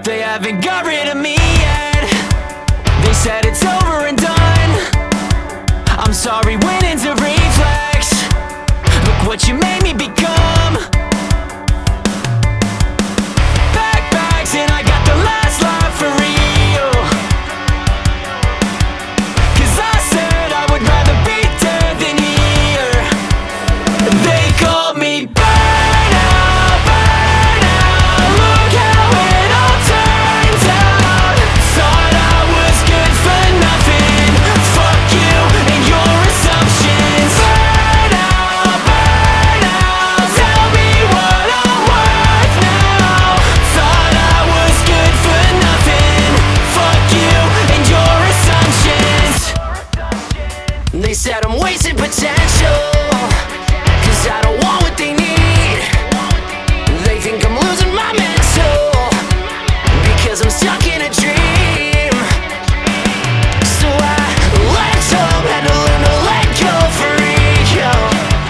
They haven't got rid of me yet. They said it's over and done. I'm sorry, winning's a reflex. Look what you made me become. Backpacks and I got the last laugh for real. 'Cause I said I would rather be dead than here. They called me burnout, burnout. Look how it all turns out. Thought I was good for nothing. Fuck you and your assumptions. Burnout, burnout. Tell me what I'm worth now. Thought I was good for nothing. Fuck you and your assumptions. They said I'm wasting potential, 'cause I don't want what they need. They think I'm losing my mental, because I'm stuck in a dream. So I let go, had to learn to let go for real.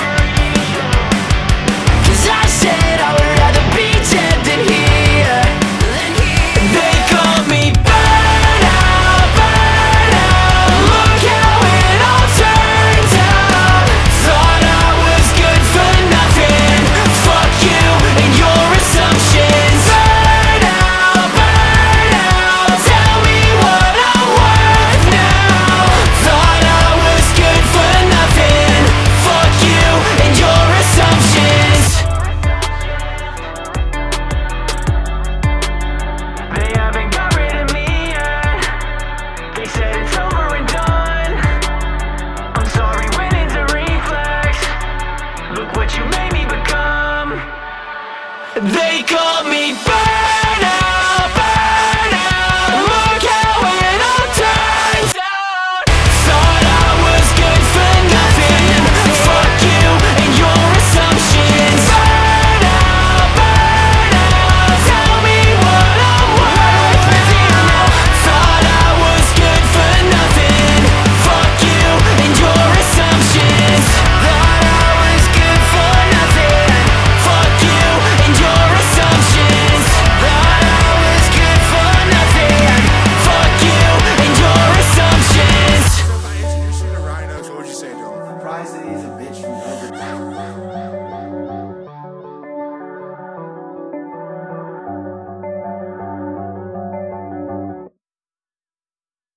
'Cause I said I would rather be dead than here. They called me burnout, burnout. Look how it all turns out. Thought I was good for nothing. Fuck you and your assumptions. Burnout, burnout. Tell me what I'm worth now. Thought I was good for nothing. Fuck you and your assumptions. They haven't got rid of me yet. They said it's over and done. I'm sorry, winning's a reflex. Look what you made me become. They called me